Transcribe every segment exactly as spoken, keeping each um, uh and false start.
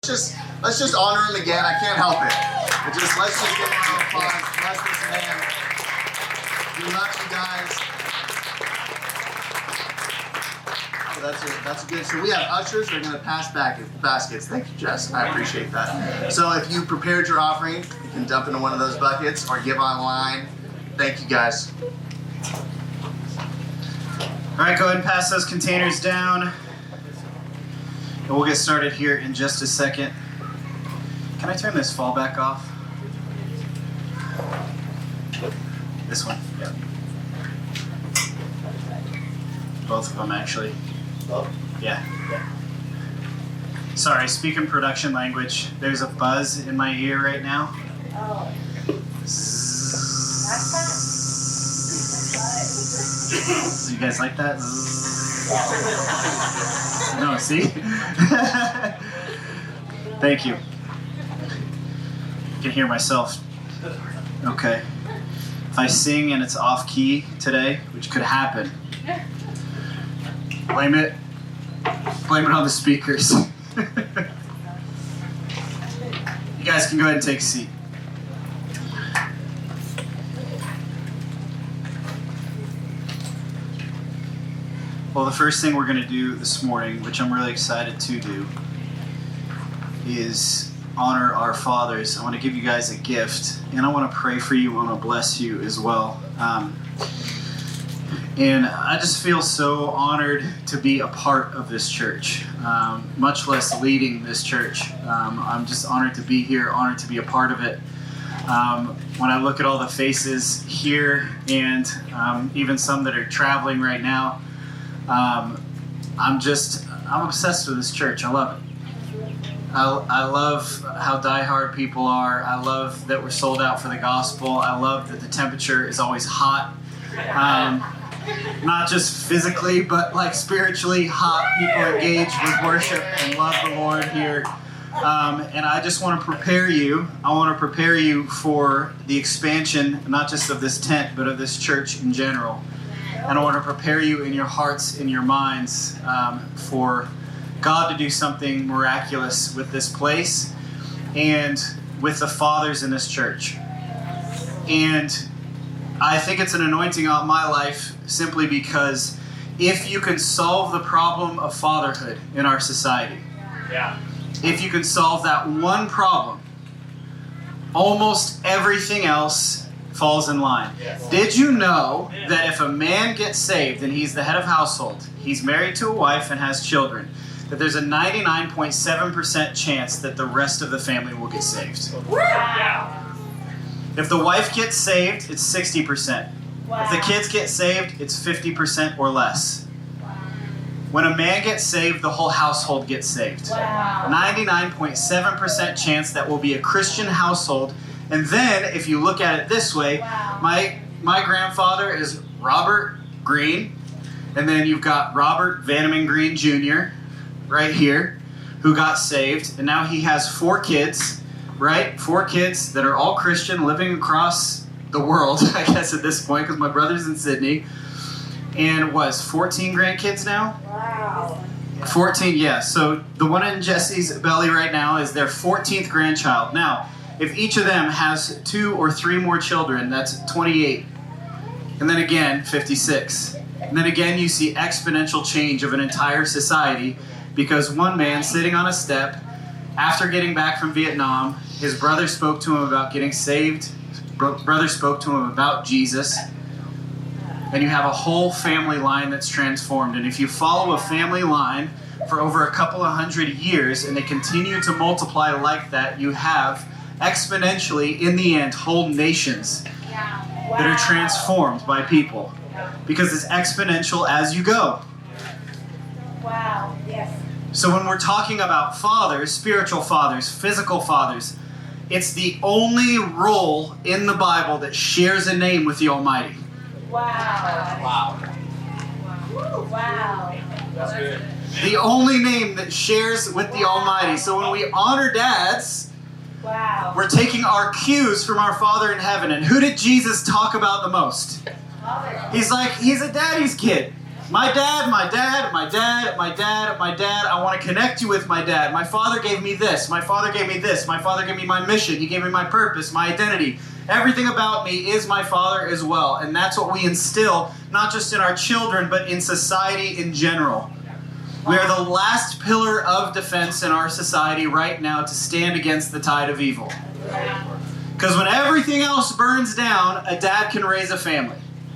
Just let's just honor him again. I can't help it. But just let's just give him an applause. Bless this man. We love you guys. So that's a, that's a good. So we have ushers. They're going to pass back baskets. Thank you, Jess. I appreciate that. So if you prepared your offering, you can dump into one of those buckets or give online. Thank you, guys. All right, go ahead and pass those containers down. And we'll get started here in just a second. Can I turn this fallback off? This one? Yeah. Both of them, actually. Oh. Yeah. yeah. Sorry, speaking production language. There's a buzz in my ear right now. Oh. You guys like that? No, see? Thank you. I can hear myself. Okay. If I sing and it's off key today, which could happen, blame it. Blame it on the speakers. You guys can go ahead and take a seat. Well, the first thing we're going to do this morning, which I'm really excited to do, is honor our fathers. I want to give you guys a gift, and I want to pray for you. I want to bless you as well. Um, and I just feel so honored to be a part of this church, um, much less leading this church. Um, I'm just honored to be here, honored to be a part of it. Um, when I look at all the faces here and um, even some that are traveling right now, Um, I'm just, I'm obsessed with this church. I love it. I, I love how diehard people are. I love that we're sold out for the gospel. I love that the temperature is always hot. Um, not just physically, but like spiritually hot. People engage with worship and love the Lord here. Um, and I just want to prepare you. I want to prepare you for the expansion, not just of this tent, but of this church in general. And I want to prepare you in your hearts, in your minds, um, for God to do something miraculous with this place and with the fathers in this church. And I think it's an anointing on my life simply because if you can solve the problem of fatherhood in our society, yeah. if you can solve that one problem, almost everything else falls in line. Yes. Did you know that if a man gets saved and he's the head of household, he's married to a wife and has children, that there's a ninety-nine point seven percent chance that the rest of the family will get saved? Yeah. If the wife gets saved, it's sixty percent. Wow. If the kids get saved, it's fifty percent or less. When a man gets saved, the whole household gets saved. Wow. ninety-nine point seven percent chance that will be a Christian household. And then, if you look at it this way, Wow. my my grandfather is Robert Green, and then you've got Robert Vanneman Green Junior right here, who got saved, and now he has four kids, right? Four kids that are all Christian, living across the world, I guess at this point, because my brother's in Sydney, and was fourteen grandkids now? Wow. fourteen, yeah. So the one in Jesse's belly right now is their fourteenth grandchild. Now, if each of them has two or three more children, that's twenty-eight. And then again, fifty-six. And then again, you see exponential change of an entire society because one man sitting on a step, after getting back from Vietnam, his brother spoke to him about getting saved. His bro- brother spoke to him about Jesus. And you have a whole family line that's transformed. And if you follow a family line for over a couple of hundred years and they continue to multiply like that, you have exponentially, in the end, whole nations Yeah. that are transformed by people. Because it's exponential as you go. Wow. Yes. So when we're talking about fathers, spiritual fathers, physical fathers, it's the only role in the Bible that shares a name with the Almighty. Wow. Wow. Wow. That's good. The only name that shares with the Almighty. So when we honor dads, Wow. we're taking our cues from our Father in heaven. And who did Jesus talk about the most? He's like, he's a daddy's kid. My dad, my dad, my dad, my dad, my dad. I want to connect you with my dad. My father gave me this. My father gave me this. My father gave me my mission. He gave me my purpose, my identity. Everything about me is my father as well. And that's what we instill, not just in our children, but in society in general. We are the last pillar of defense in our society right now to stand against the tide of evil. Because when everything else burns down, a dad can raise a family.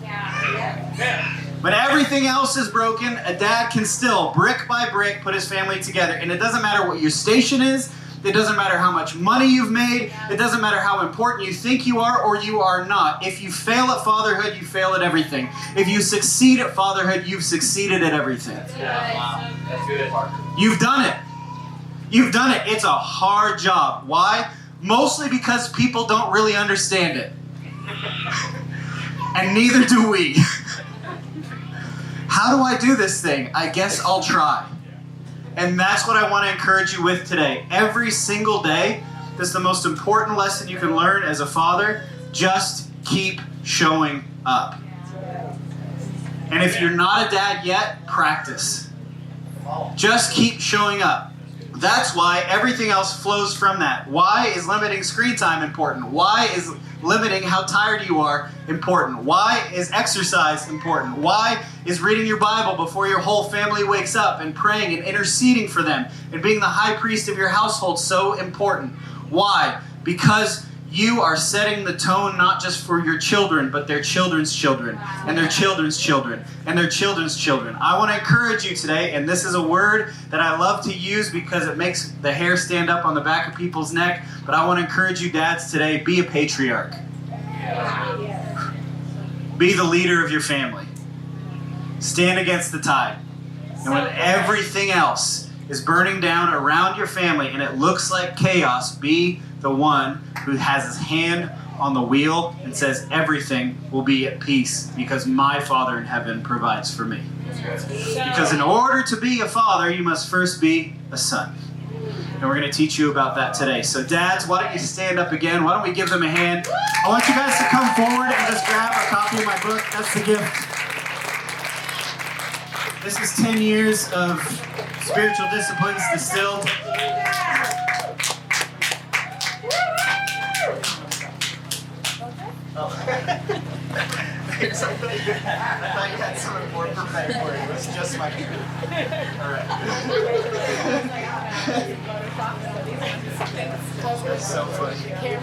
When everything else is broken, a dad can still, brick by brick, put his family together. And it doesn't matter what your station is. It doesn't matter how much money you've made. It doesn't matter how important you think you are or you are not. If you fail at fatherhood, you fail at everything. If you succeed at fatherhood, you've succeeded at everything. Yeah, wow. That's good. You've done it. You've done it. It's a hard job. Why? Mostly because people don't really understand it. And neither do we. How do I do this thing? I guess I'll try. And that's what I want to encourage you with today. Every single day, this is the most important lesson you can learn as a father. Just keep showing up. And if you're not a dad yet, practice. Just keep showing up. That's why everything else flows from that. Why is limiting screen time important? Why is limiting how tired you are important? Why is exercise important? Why is reading your Bible before your whole family wakes up and praying and interceding for them and being the high priest of your household so important? Why? Because you are setting the tone not just for your children, but their children's children, and their children's children, and their children's children. I want to encourage you today, and this is a word that I love to use because it makes the hair stand up on the back of people's neck, but I want to encourage you dads today, be a patriarch. Be the leader of your family. Stand against the tide. And when everything else is burning down around your family and it looks like chaos, be the one who has his hand on the wheel and says everything will be at peace because my Father in heaven provides for me. Because in order to be a father, you must first be a son. And we're going to teach you about that today. So dads, why don't you stand up again? Why don't we give them a hand? I want you guys to come forward and just grab a copy of my book. That's the gift. This is ten years of spiritual disciplines distilled. Oh. I thought you had something more prepared for it. It was just my cue. All right. That's so funny.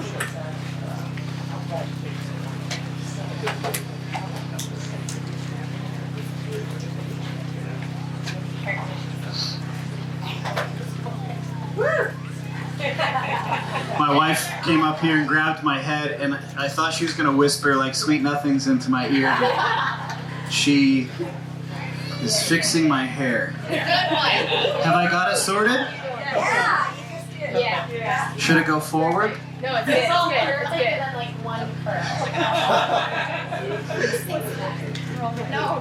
My wife came up here and grabbed my head, and I thought she was going to whisper like sweet nothings into my ear, but she is fixing my hair. Have I got it sorted? Yeah. Yeah. Should it go forward? No, it's good. It's good. It's good. Then like one first. No.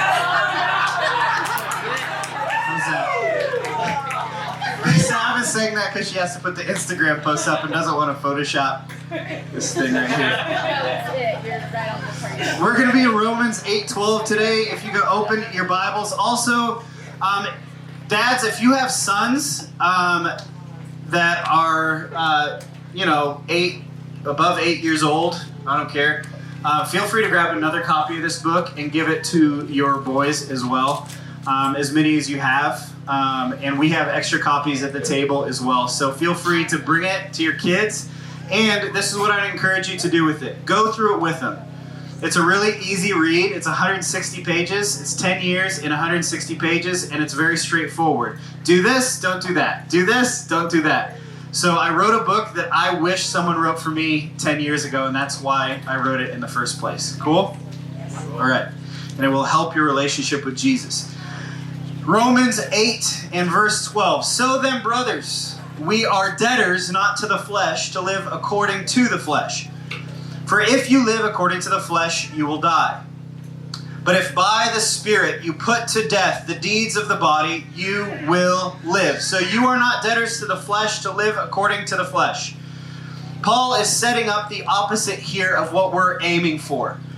How's that? Sam is saying that because she has to put the Instagram post up and doesn't want to Photoshop this thing right here. No, that's it. You're right on the target. We're going to be in Romans eight twelve today. If you go open your Bibles. Also, um, dads, if you have sons um, that are, uh, you know, eight, above eight years old, I don't care, uh, feel free to grab another copy of this book and give it to your boys as well, um, as many as you have. Um, and we have extra copies at the table as well. So feel free to bring it to your kids. And this is what I'd encourage you to do with it. Go through it with them. It's a really easy read. It's one hundred sixty pages. It's ten years in one hundred sixty pages, and it's very straightforward. Do this, don't do that. Do this, don't do that. So I wrote a book that I wish someone wrote for me ten years ago, and that's why I wrote it in the first place. Cool? All right. And it will help your relationship with Jesus. Romans eight and verse twelve. So then, brothers, we are debtors not to the flesh to live according to the flesh. For if you live according to the flesh, you will die. But if by the Spirit you put to death the deeds of the body, you will live. So you are not debtors to the flesh to live according to the flesh. Paul is setting up the opposite here of what we're aiming for.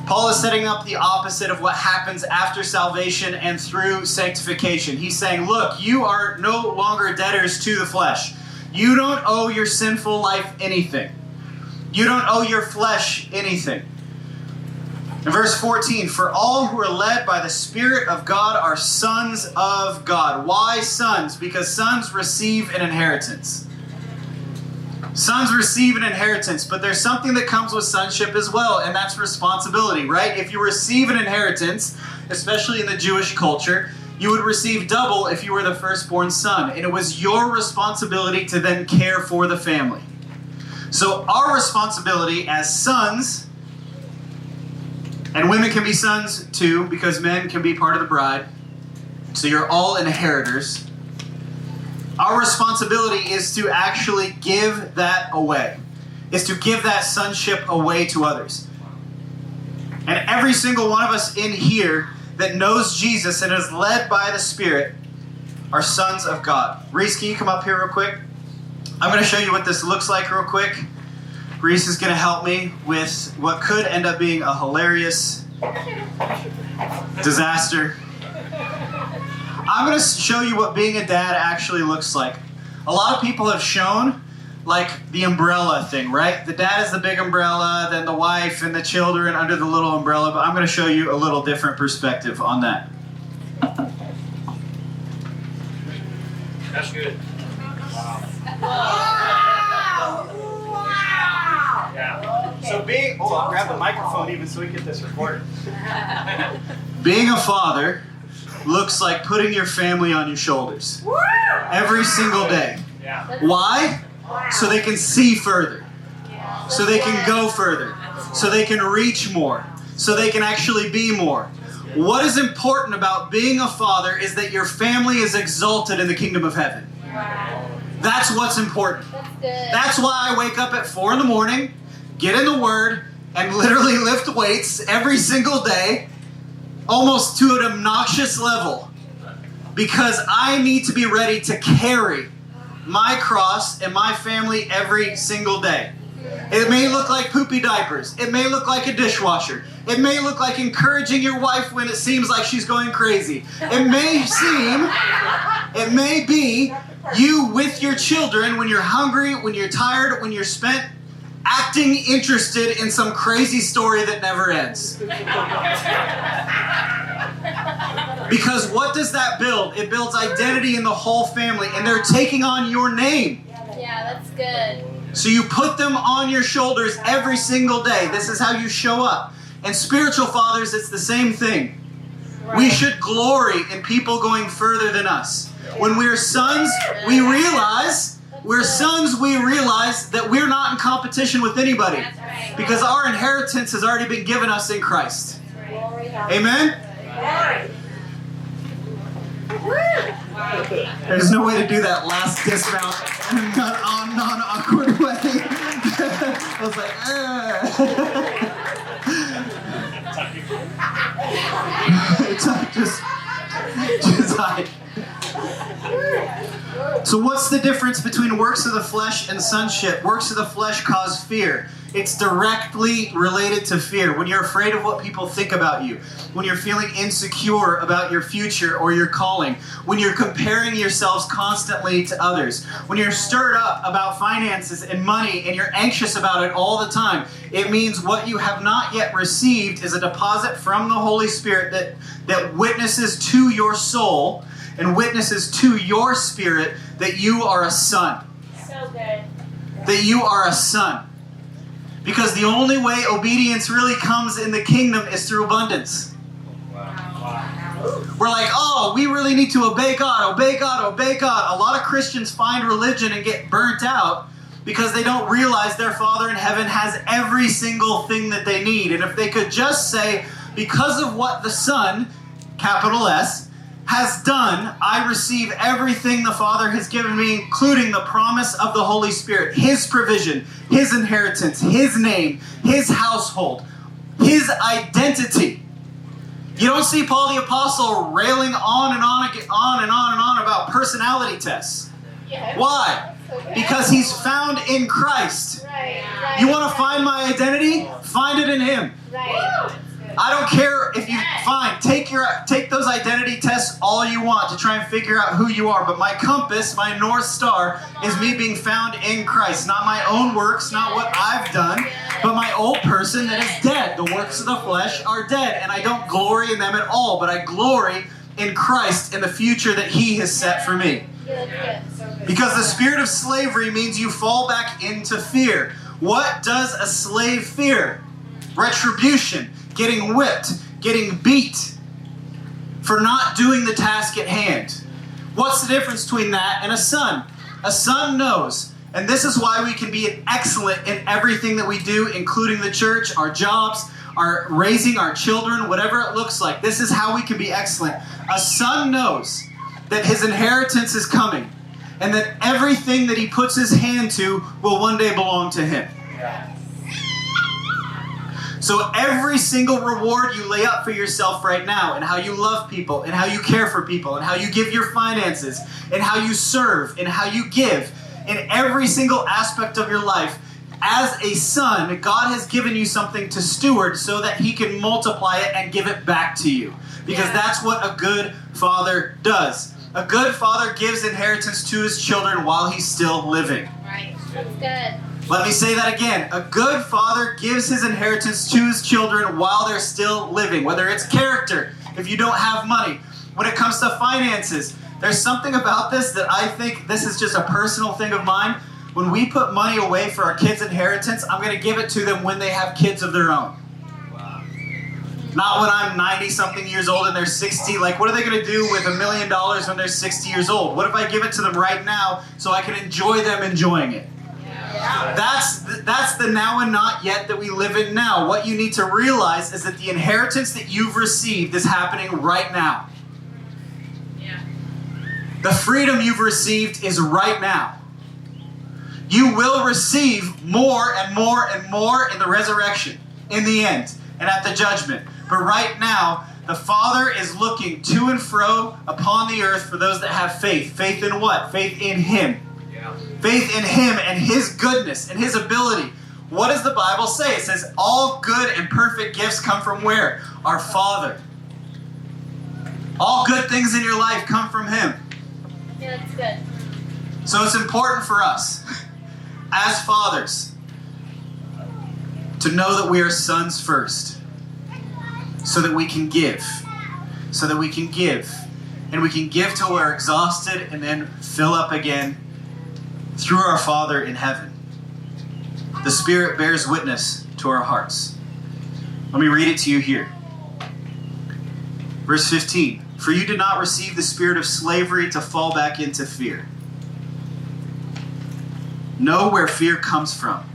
Paul is setting up the opposite of what happens after salvation and through sanctification. He's saying, look, you are no longer debtors to the flesh. You don't owe your sinful life anything. You don't owe your flesh anything. In verse fourteen, for all who are led by the Spirit of God are sons of God. Why sons? Because sons receive an inheritance. Sons receive an inheritance, but there's something that comes with sonship as well, and that's responsibility, right? If you receive an inheritance, especially in the Jewish culture, you would receive double if you were the firstborn son, and it was your responsibility to then care for the family. So our responsibility as sons, and women can be sons too, because men can be part of the bride, so you're all inheritors. Our responsibility is to actually give that away, is to give that sonship away to others. And every single one of us in here that knows Jesus and is led by the Spirit are sons of God. Reese, can you come up here real quick? I'm going to show you what this looks like real quick. Reese is going to help me with what could end up being a hilarious disaster. I'm going to show you what being a dad actually looks like. A lot of people have shown like the umbrella thing, right? The dad is the big umbrella, then the wife and the children under the little umbrella, but I'm going to show you a little different perspective on that. That's good. Wow. Wow. Yeah. So being, oh, I'll grab the microphone even so we get this recorded. Being a father looks like putting your family on your shoulders every single day. Yeah. Why? So they can see further. So they can go further. So they can reach more. So they can actually be more. What is important about being a father is that your family is exalted in the kingdom of heaven. That's what's important. That's why I wake up at four in the morning, get in the Word, and literally lift weights every single day, almost to an obnoxious level, because I need to be ready to carry my cross and my family every single day. It may look like poopy diapers. It may look like a dishwasher. It may look like encouraging your wife when it seems like she's going crazy. It may seem, it may be you with your children when you're hungry, when you're tired, when you're spent, acting interested in some crazy story that never ends. Because what does that build? It builds identity in the whole family, and they're taking on your name. Yeah, that's good. So you put them on your shoulders every single day. This is how you show up. And spiritual fathers, it's the same thing. Right. We should glory in people going further than us. When we're sons, we realize, we're sons, we realize that we're not in competition with anybody. That's right. Because our inheritance has already been given us in Christ. Right. Amen? There's no way to do that last dismount in a non- non-awkward way. I was like, eh. It's like just, just hide. So what's the difference between works of the flesh and sonship? Works of the flesh cause fear. It's directly related to fear. When you're afraid of what people think about you, when you're feeling insecure about your future or your calling, when you're comparing yourselves constantly to others, when you're stirred up about finances and money and you're anxious about it all the time, it means what you have not yet received is a deposit from the Holy Spirit that, that witnesses to your soul and witnesses to your spirit that you are a son. So good. That you are a son. Because the only way obedience really comes in the kingdom is through abundance. We're like, oh, we really need to obey God, obey God, obey God. A lot of Christians find religion and get burnt out because they don't realize their Father in heaven has every single thing that they need. And if they could just say, because of what the Son, capital S, has done, I receive everything the Father has given me, including the promise of the Holy Spirit, His provision, His inheritance, His name, His household, His identity. You don't see Paul the Apostle railing on and on, on and on and on about personality tests. Yeah. Why? Because he's found in Christ. Right. Right. You want to find my identity? Find it in Him. Right. I don't care if you, fine, take your take those identity tests all you want to try and figure out who you are, but my compass, my North Star, is me being found in Christ. Not my own works, not what I've done, but my old person that is dead. The works of the flesh are dead, and I don't glory in them at all, but I glory in Christ, in the future that He has set for me. Because the spirit of slavery means you fall back into fear. What does a slave fear? Retribution, getting whipped, getting beat for not doing the task at hand. What's the difference between that and a son? A son knows, and this is why we can be excellent in everything that we do, including the church, our jobs, our raising our children, whatever it looks like. This is how we can be excellent. A son knows that his inheritance is coming, and that everything that he puts his hand to will one day belong to him. So every single reward you lay up for yourself right now, and how you love people, and how you care for people, and how you give your finances, and how you serve, and how you give, in every single aspect of your life, as a son, God has given you something to steward so that He can multiply it and give it back to you. Because Yeah. that's what a good father does. A good father gives inheritance to his children while he's still living. Right. That's good. Let me say that again. A good father gives his inheritance to his children while they're still living. Whether it's character, if you don't have money. When it comes to finances, there's something about this that I think, this is just a personal thing of mine. When we put money away for our kids' inheritance, I'm going to give it to them when they have kids of their own. Not when I'm ninety-something years old and they're sixty. Like, what are they going to do with a million dollars when they're sixty years old? What if I give it to them right now so I can enjoy them enjoying it? That's the, that's the now and not yet that we live in now. What you need to realize is that the inheritance that you've received is happening right now. The freedom you've received is right now. You will receive more and more and more in the resurrection, in the end, and at the judgment. But right now, the Father is looking to and fro upon the earth for those that have faith. Faith in what? Faith in Him. Yeah. Faith in Him and His goodness and His ability. What does the Bible say? It says all good and perfect gifts come from where? Our Father. All good things in your life come from Him. Yeah, that's good. So it's important for us, as fathers, to know that we are sons first, so that we can give, so that we can give, and we can give till we're exhausted and then fill up again through our Father in heaven. The Spirit bears witness to our hearts. Let me read it to you here. Verse fifteen. For you did not receive the spirit of slavery to fall back into fear. Know where fear comes from.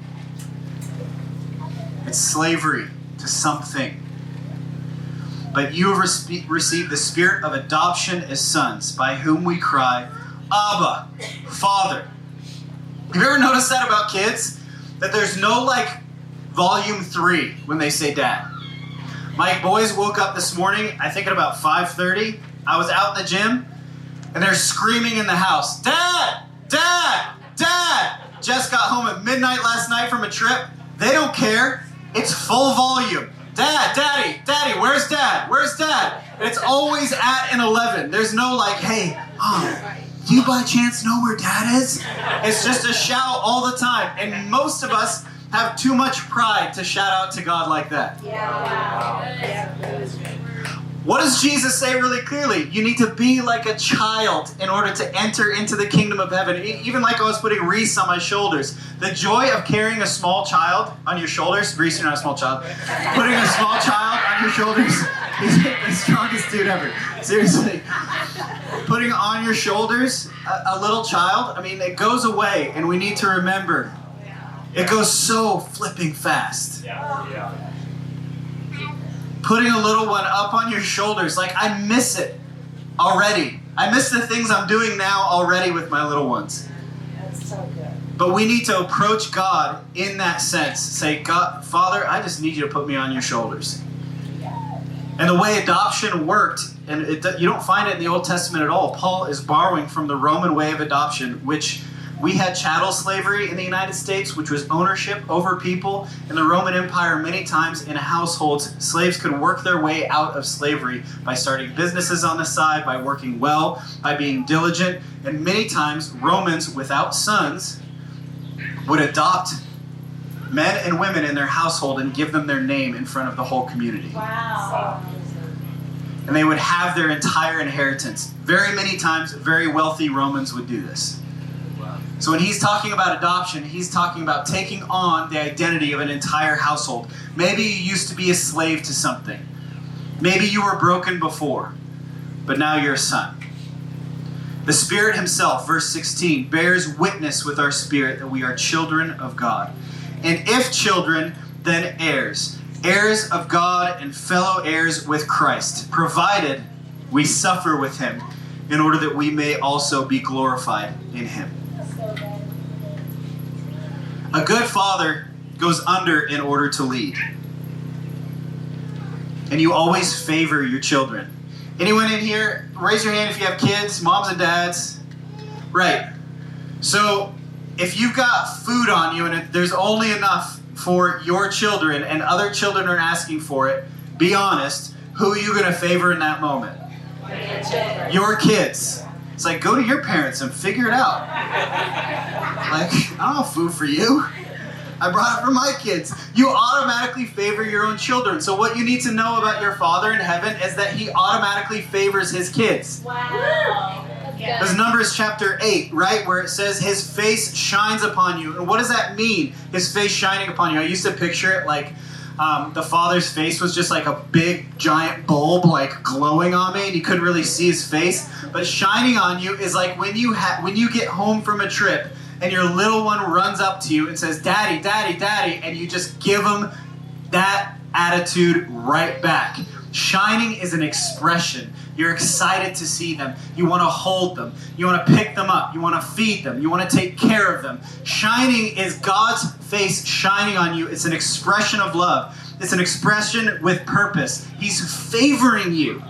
It's slavery to something. But you have re- received the spirit of adoption as sons, by whom we cry, Abba, Father. Have you ever noticed that about kids? That there's no like volume three when they say dad. My boys woke up this morning, I think at about five thirty. I was out in the gym, and they're screaming in the house, Dad! Dad! Dad! Jess got home at midnight last night from a trip. They don't care. It's full volume. Dad, Daddy, Daddy, where's Dad? Where's Dad? It's always at an eleven. There's no like, hey, oh, do you by chance know where Dad is? It's just a shout all the time. And most of us have too much pride to shout out to God like that. What does Jesus say really clearly? You need to be like a child in order to enter into the kingdom of heaven. Even like I was putting Reese on my shoulders. The joy of carrying a small child on your shoulders. Reese, you're not a small child. Putting a small child on your shoulders. He's the strongest dude ever. Seriously. Putting on your shoulders a, a little child, I mean, it goes away, and we need to remember. It goes so flipping fast. Yeah. Yeah. Putting a little one up on your shoulders, like I miss it already. I miss the things I'm doing now already with my little ones. That's so good. But we need to approach God in that sense. Say, God, Father, I just need you to put me on your shoulders. And the way adoption worked, and it, you don't find it in the Old Testament at all. Paul is borrowing from the Roman way of adoption, which we had chattel slavery in the United States, which was ownership over people. In the Roman Empire, many times in households, slaves could work their way out of slavery by starting businesses on the side, by working well, by being diligent. And many times, Romans without sons would adopt men and women in their household and give them their name in front of the whole community. Wow. And they would have their entire inheritance. Very many times, very wealthy Romans would do this. So when he's talking about adoption, he's talking about taking on the identity of an entire household. Maybe you used to be a slave to something. Maybe you were broken before, but now you're a son. The Spirit himself, verse sixteen, bears witness with our spirit that we are children of God. And if children, then heirs. Heirs of God and fellow heirs with Christ, provided we suffer with him, in order that we may also be glorified in him. A good father goes under in order to lead. And you always favor your children. Anyone in here, raise your hand if you have kids, moms and dads. Right. So if you've got food on you and there's only enough for your children and other children are asking for it, be honest, who are you going to favor in that moment? Your kids. It's like, go to your parents and figure it out. Like, I don't have food for you. I brought it for my kids. You automatically favor your own children. So what you need to know about your Father in heaven is that he automatically favors his kids. Wow. There's Numbers chapter eight, right, where it says his face shines upon you. And what does that mean, his face shining upon you? I used to picture it like um, the Father's face was just like a big, giant bulb, like glowing on me, and you couldn't really see his face. But shining on you is like when you ha- when you get home from a trip and your little one runs up to you and says, Daddy, Daddy, Daddy, and you just give them that attitude right back. Shining is an expression. You're excited to see them. You want to hold them. You want to pick them up. You want to feed them. You want to take care of them. Shining is God's face shining on you. It's an expression of love. It's an expression with purpose. He's favoring you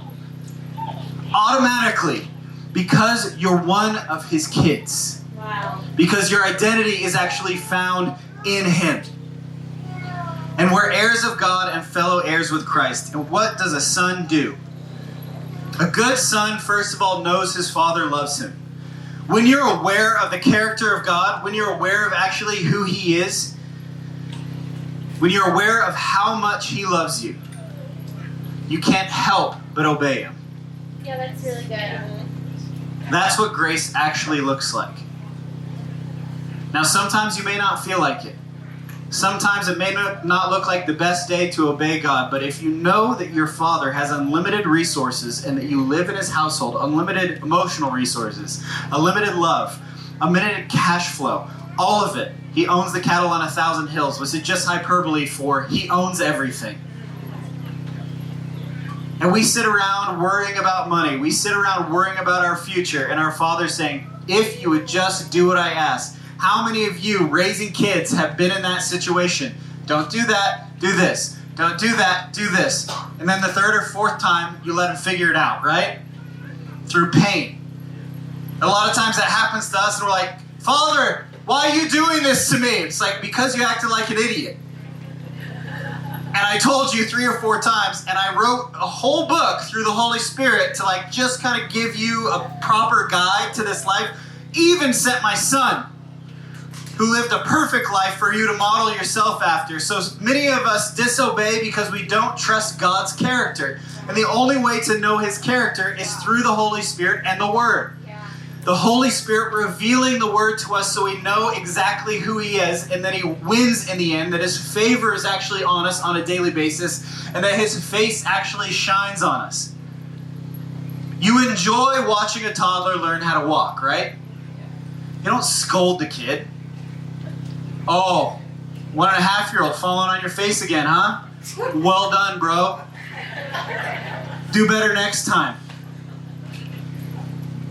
automatically because you're one of his kids. Wow. Because your identity is actually found in him. And we're heirs of God and fellow heirs with Christ. And what does a son do? A good son, first of all, knows his father loves him. When you're aware of the character of God, when you're aware of actually who he is, when you're aware of how much he loves you, you can't help but obey him. Yeah, that's really good. That's what grace actually looks like. Now, sometimes you may not feel like it. Sometimes it may not look like the best day to obey God, but if you know that your Father has unlimited resources and that you live in his household, unlimited emotional resources, unlimited love, unlimited cash flow, all of it. He owns the cattle on a thousand hills. Was it just hyperbole for he owns everything? And we sit around worrying about money. We sit around worrying about our future, and our Father's saying, if you would just do what I ask. How many of you raising kids have been in that situation? Don't do that, do this. Don't do that, do this. And then the third or fourth time, you let them figure it out, right? Through pain. A lot of times that happens to us and we're like, Father, why are you doing this to me? It's like, because you acted like an idiot. And I told you three or four times, and I wrote a whole book through the Holy Spirit to like just kind of give you a proper guide to this life. Even sent my son, who lived a perfect life for you to model yourself after. So many of us disobey because we don't trust God's character. And the only way to know his character is through the Holy Spirit and the Word. Yeah. The Holy Spirit revealing the Word to us so we know exactly who he is, and that he wins in the end, that his favor is actually on us on a daily basis, and that his face actually shines on us. You enjoy watching a toddler learn how to walk, right? You don't scold the kid. Oh, one and a half year old falling on your face again, huh? Well done, bro. Do better next time.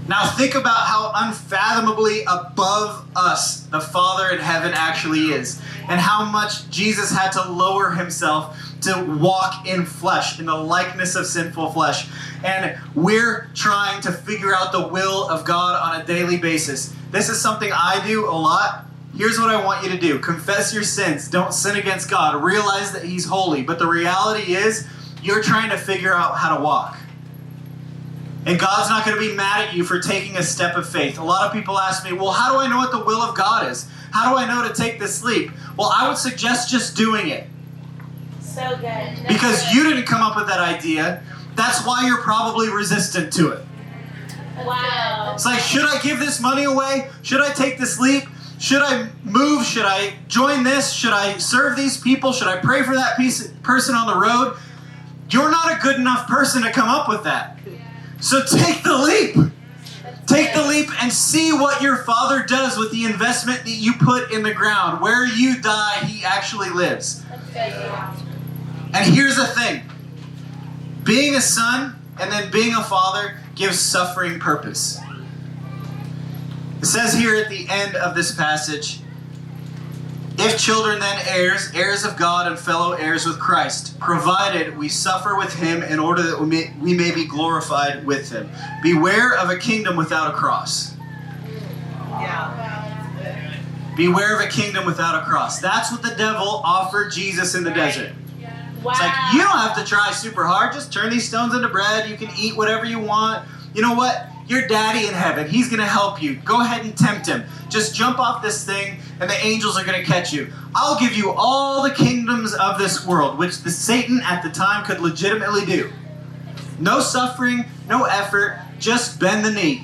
Now think about how unfathomably above us the Father in heaven actually is, and how much Jesus had to lower himself to walk in flesh, in the likeness of sinful flesh. And we're trying to figure out the will of God on a daily basis. This is something I do a lot. Here's what I want you to do. Confess your sins. Don't sin against God. Realize that he's holy. But the reality is, you're trying to figure out how to walk. And God's not going to be mad at you for taking a step of faith. A lot of people ask me, well, how do I know what the will of God is? How do I know to take this leap? Well, I would suggest just doing it. So good. That's Because good. you didn't come up with that idea. That's why you're probably resistant to it. Wow. It's like, should I give this money away? Should I take this leap? Should I move? Should I join this? Should I serve these people? Should I pray for that piece, person on the road? You're not a good enough person to come up with that. So take the leap. Take the leap and see what your Father does with the investment that you put in the ground. Where you die, he actually lives. That's good. Yeah. And here's the thing. Being a son and then being a father gives suffering purpose. It says here at the end of this passage, if children then heirs, heirs of God and fellow heirs with Christ, provided we suffer with him in order that we may, we may be glorified with him. Beware of a kingdom without a cross. Yeah. Beware of a kingdom without a cross. That's what the devil offered Jesus in the desert. Wow. It's like, you don't have to try super hard. Just turn these stones into bread. You can eat whatever you want. You know what? Your daddy in heaven, he's going to help you. Go ahead and tempt him. Just jump off this thing and the angels are going to catch you. I'll give you all the kingdoms of this world, which the Satan at the time could legitimately do. No suffering, no effort, just bend the knee.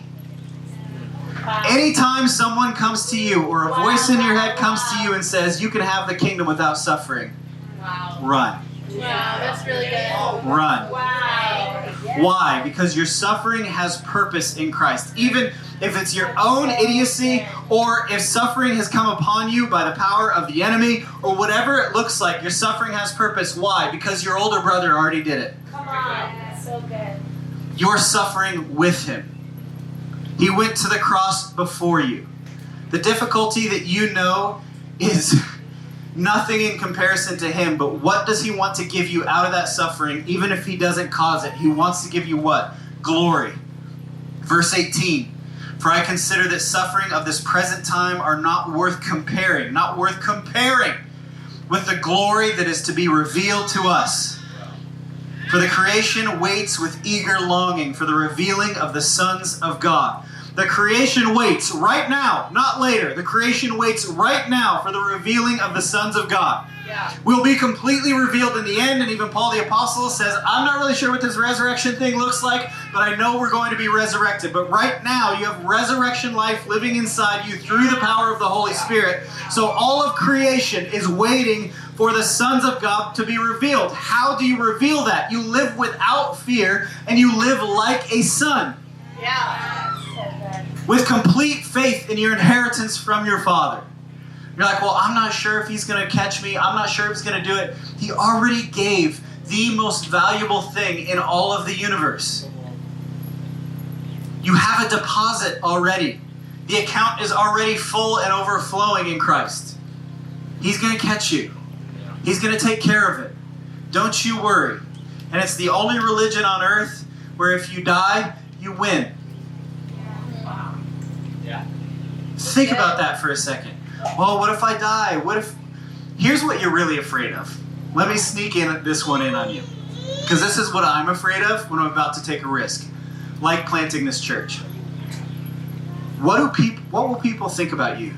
Wow. Anytime someone comes to you or a Wow, voice in your wow, head comes to wow. you and says, you can have the kingdom without suffering, Wow. run. Wow, that's really good. Run. Wow. Why? Because your suffering has purpose in Christ. Even if it's your own idiocy, or if suffering has come upon you by the power of the enemy, or whatever it looks like, your suffering has purpose. Why? Because your older brother already did it. Come on. So good. You're suffering with him. He went to the cross before you. The difficulty that you know is nothing in comparison to him, but what does he want to give you out of that suffering, even if he doesn't cause it? He wants to give you what? Glory. Verse eighteen, for I consider that suffering of this present time are not worth comparing, not worth comparing with the glory that is to be revealed to us. For the creation waits with eager longing for the revealing of the sons of God. The creation waits right now, not later. The creation waits right now for the revealing of the sons of God. Yeah. Will be completely revealed in the end, and even Paul the Apostle says, I'm not really sure what this resurrection thing looks like, but I know we're going to be resurrected. But right now, you have resurrection life living inside you through the power of the Holy Spirit. So all of creation is waiting for the sons of God to be revealed. How do you reveal that? You live without fear, and you live like a son, Yeah. So good. with complete faith in your inheritance from your Father. You're like, well, I'm not sure if he's going to catch me. I'm not sure if he's going to do it. He already gave the most valuable thing in all of the universe. You have a deposit already. The account is already full and overflowing in Christ. He's going to catch you. He's going to take care of it. Don't you worry. And it's the only religion on earth where if you die, you win. Wow. Yeah. Think about that for a second. Well, what if I die? What if... Here's what you're really afraid of. Let me sneak in this one in on you. Because this is what I'm afraid of when I'm about to take a risk. Like planting this church. What do people? What will people think about you?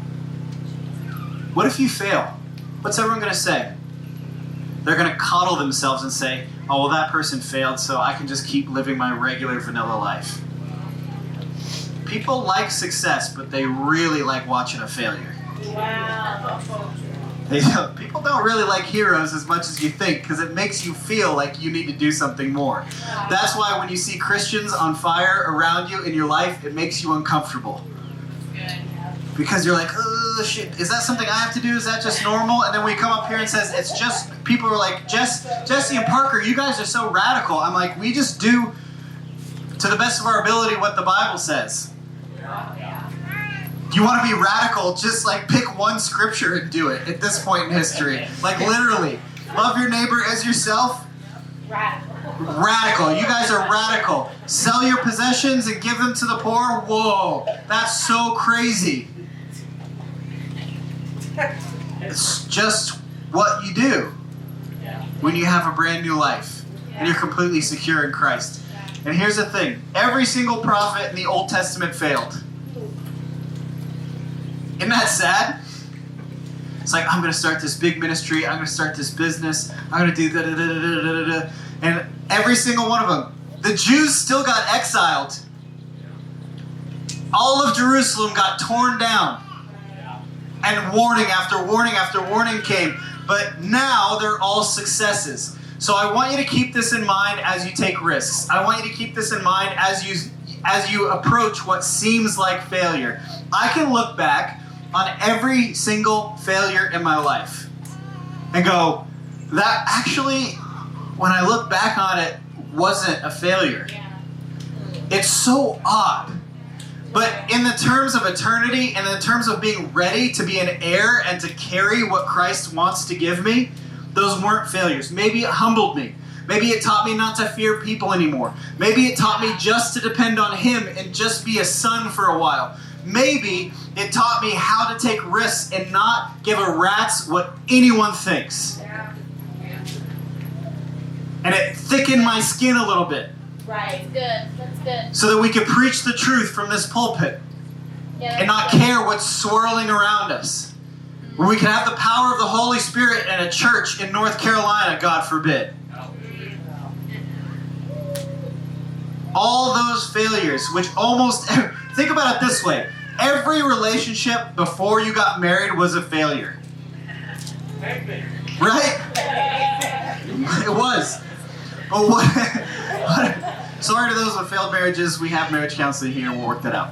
What if you fail? What's everyone going to say? They're going to coddle themselves and say, oh, well, that person failed, so I can just keep living my regular vanilla life. People like success, but they really like watching a failure. Wow. They don't, people don't really like heroes as much as you think, because it makes you feel like you need to do something more. That's why when you see Christians on fire around you in your life, it makes you uncomfortable. Because you're like, oh, shit, is that something I have to do? Is that just normal? And then we come up here and says, it's just, people are like, Jess, Jesse and Parker, you guys are so radical. I'm like, we just do to the best of our ability what the Bible says. Yeah. You want to be radical, just like pick one scripture and do it at this point in history. Like literally, love your neighbor as yourself. Radical. Radical. You guys are radical. Sell your possessions and give them to the poor. Whoa, that's so crazy. It's just what you do Yeah. when you have a brand new life and you're completely secure in Christ. And here's the thing. Every single prophet in the Old Testament failed. Isn't that sad? It's like, I'm going to start this big ministry. I'm going to start this business. I'm going to do da da da da da da da. And every single one of them. The Jews still got exiled. All of Jerusalem got torn down. Yeah. And warning after warning after warning came. But now they're all successes. So I want you to keep this in mind as you take risks. I want you to keep this in mind as you as you approach what seems like failure. I can look back on every single failure in my life and go, that actually, when I look back on it, wasn't a failure. Yeah. It's so odd. But in the terms of eternity and in the terms of being ready to be an heir and to carry what Christ wants to give me, those weren't failures. Maybe it humbled me. Maybe it taught me not to fear people anymore. Maybe it taught me just to depend on Him and just be a son for a while. Maybe it taught me how to take risks and not give a rat's what anyone thinks. Yeah. And it thickened my skin a little bit Right. Good. That's good. so that we could preach the truth from this pulpit Yeah. and not care what's swirling around us. Where we can have the power of the Holy Spirit in a church in North Carolina, God forbid. All those failures, which almost, think about it this way. Every relationship before you got married was a failure. Right? It was. But what, what, sorry to those with failed marriages, we have marriage counseling here and we'll work that out.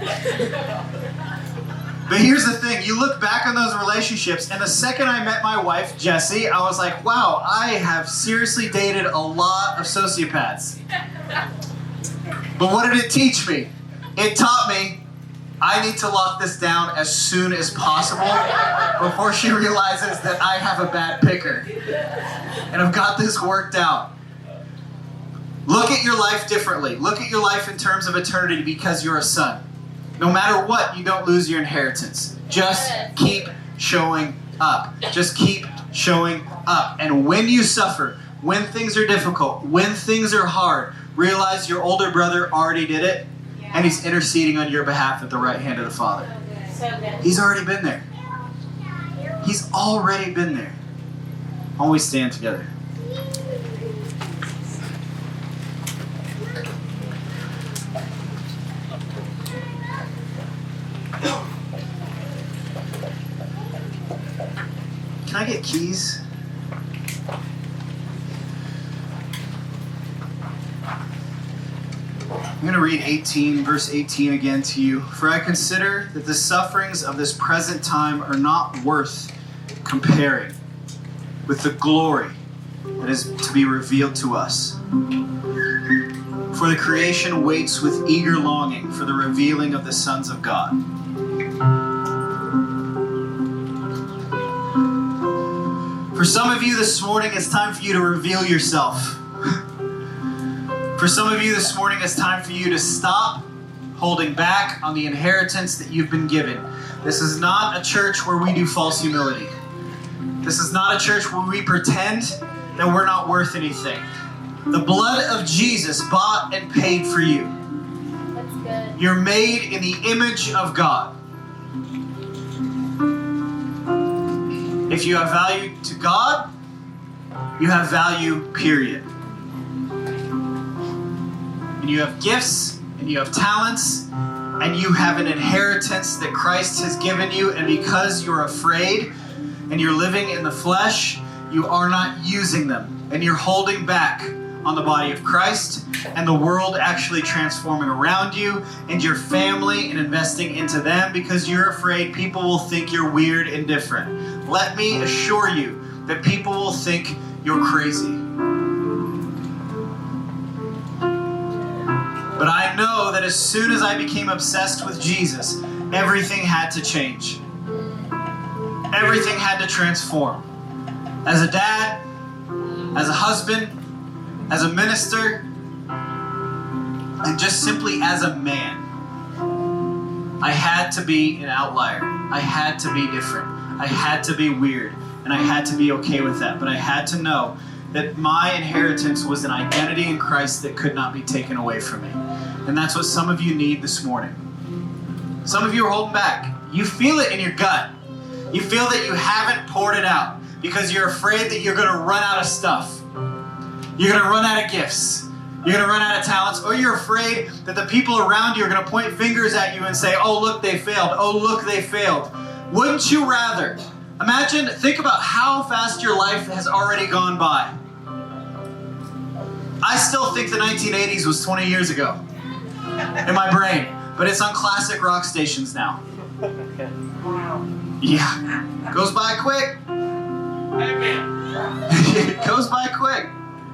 But here's the thing, you look back on those relationships, and the second I met my wife, Jessie, I was like, wow, I have seriously dated a lot of sociopaths. But what did it teach me? It taught me I need to lock this down as soon as possible before she realizes that I have a bad picker. And I've got this worked out. Look at your life differently. Look at your life in terms of eternity because you're a son. No matter what, you don't lose your inheritance. Just keep showing up. Just keep showing up. And when you suffer, when things are difficult, when things are hard, realize your older brother already did it, and he's interceding on your behalf at the right hand of the Father. So good. He's already been there. He's already been there. Always stand together. Can I get keys? I'm going to read eighteen, verse eighteen again to you. For I consider that the sufferings of this present time are not worth comparing with the glory that is to be revealed to us. For the creation waits with eager longing for the revealing of the sons of God. For some of you this morning, it's time for you to reveal yourself. For some of you this morning, it's time for you to stop holding back on the inheritance that you've been given. This is not a church where we do false humility. This is not a church where we pretend that we're not worth anything. The blood of Jesus bought and paid for you. That's good. You're made in the image of God. If you have value to God, you have value, period. And you have gifts, and you have talents, and you have an inheritance that Christ has given you, and because you're afraid and you're living in the flesh, you are not using them, and you're holding back on the body of Christ and the world actually transforming around you and your family and investing into them because you're afraid people will think you're weird and different. Let me assure you that people will think you're crazy. But I know that as soon as I became obsessed with Jesus, everything had to change. Everything had to transform. As a dad, as a husband, as a minister, and just simply as a man, I had to be an outlier. I had to be different. I had to be weird. And I had to be okay with that. But I had to know that my inheritance was an identity in Christ that could not be taken away from me. And that's what some of you need this morning. Some of you are holding back. You feel it in your gut. You feel that you haven't poured it out because you're afraid that you're going to run out of stuff. You're going to run out of gifts. You're going to run out of talents. Or you're afraid that the people around you are going to point fingers at you and say, oh, look, they failed. Oh, look, they failed. Wouldn't you rather? Imagine, think about how fast your life has already gone by. I still think the nineteen eighties was twenty years ago in my brain, but it's on classic rock stations now. Yeah, goes by quick. It goes by quick.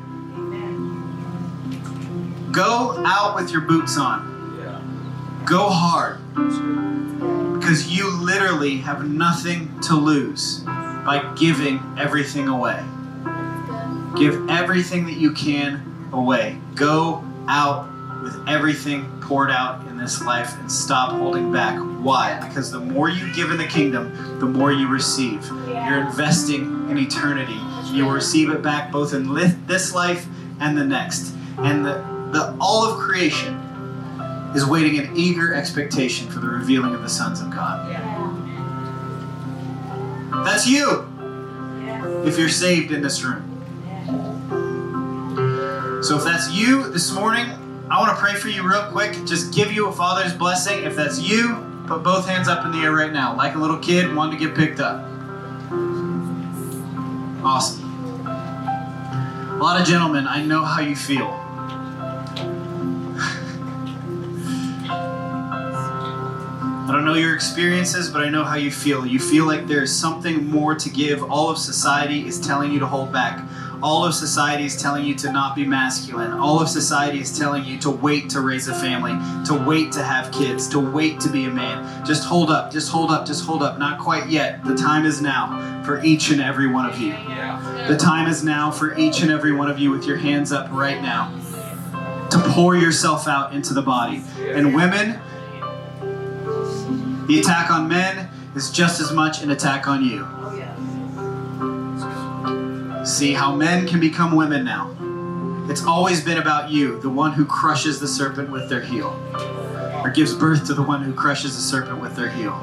Go out with your boots on. Go hard. Because you literally have nothing to lose by giving everything away. Give everything that you can away. Go out with everything poured out in this life and stop holding back. Why? Because the more you give in the kingdom, the more you receive. You're investing in eternity. You will receive it back both in this life and the next. And the, the all of creation is waiting in eager expectation for the revealing of the sons of God. That's you, if you're saved in this room. So if that's you this morning, I want to pray for you real quick. Just give you a Father's blessing. If that's you, put both hands up in the air right now, like a little kid wanting to get picked up. Awesome. A lot of gentlemen, I know how you feel. I don't know your experiences, but I know how you feel. You feel like there's something more to give. All of society is telling you to hold back. All of society is telling you to not be masculine. All of society is telling you to wait to raise a family, to wait to have kids, to wait to be a man. Just hold up, just hold up, just hold up. Not quite yet. The time is now for each and every one of you. The time is now for each and every one of you with your hands up right now to pour yourself out into the body. And women, the attack on men is just as much an attack on you. See how men can become women now. It's always been about you, the one who crushes the serpent with their heel, or gives birth to the one who crushes the serpent with their heel.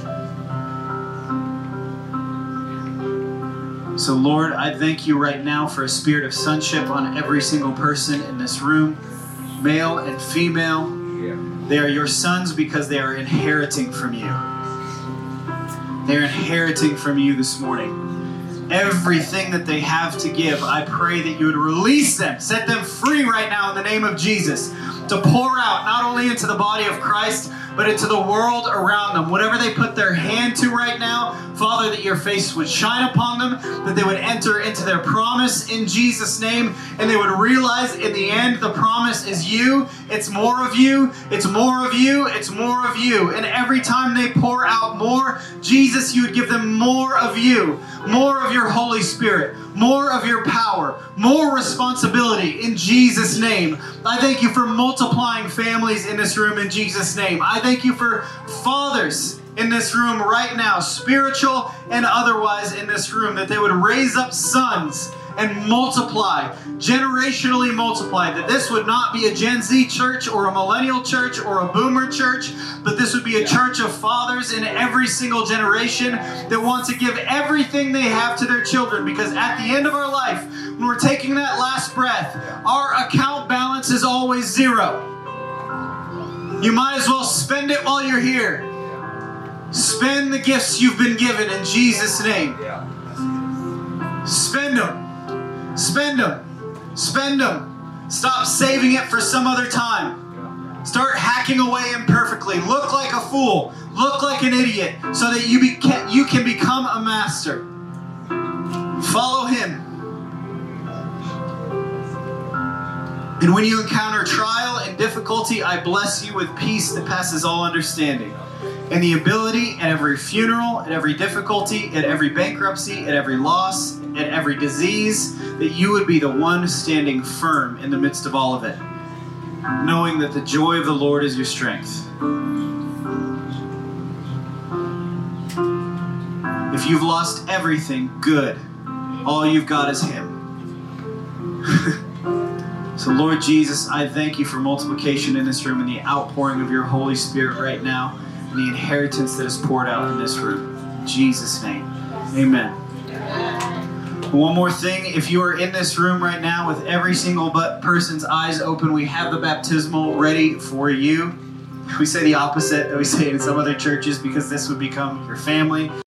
So Lord, I thank you right now for a spirit of sonship on every single person in this room, male and female. They are your sons because they are inheriting from you. They're inheriting from you this morning. Everything that they have to give, I pray that you would release them, set them free right now in the name of Jesus, to pour out not only into the body of Christ, but into the world around them. Whatever they put their hand to right now, Father, that your face would shine upon them, that they would enter into their promise in Jesus' name, and they would realize in the end the promise is you. It's more of you. It's more of you. It's more of you. And every time they pour out more, Jesus, you would give them more of you, more of your Holy Spirit, more of your power, more responsibility in Jesus' name. I thank you for multiplying families in this room in Jesus' name. I thank you for fathers in this room right now, spiritual and otherwise in this room, that they would raise up sons and multiply, generationally multiply, that this would not be a Gen Z church or a millennial church or a boomer church, but this would be a church of fathers in every single generation that want to give everything they have to their children, because at the end of our life, when we're taking that last breath, our account balance is always zero. You might as well spend it while you're here. Spend the gifts you've been given in Jesus' name. Spend them. Spend them. Spend them. Stop saving it for some other time. Start hacking away imperfectly. Look like a fool. Look like an idiot so that you, beca- you can become a master. Follow him. And when you encounter trial and difficulty, I bless you with peace that passes all understanding. And the ability at every funeral, at every difficulty, at every bankruptcy, at every loss, at every disease, that you would be the one standing firm in the midst of all of it, knowing that the joy of the Lord is your strength. If you've lost everything, good. All you've got is Him. So Lord Jesus, I thank you for multiplication in this room and the outpouring of your Holy Spirit right now and the inheritance that is poured out in this room. In Jesus' name, amen. One more thing, if you are in this room right now with every single person's eyes open, we have the baptismal ready for you. We say the opposite that we say in some other churches because this would become your family.